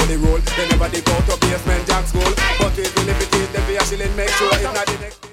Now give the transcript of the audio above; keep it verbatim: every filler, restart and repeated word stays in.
the rule. They never dig out of basement jack school. But it will if it is, then be a shilling, make sure it's not the next.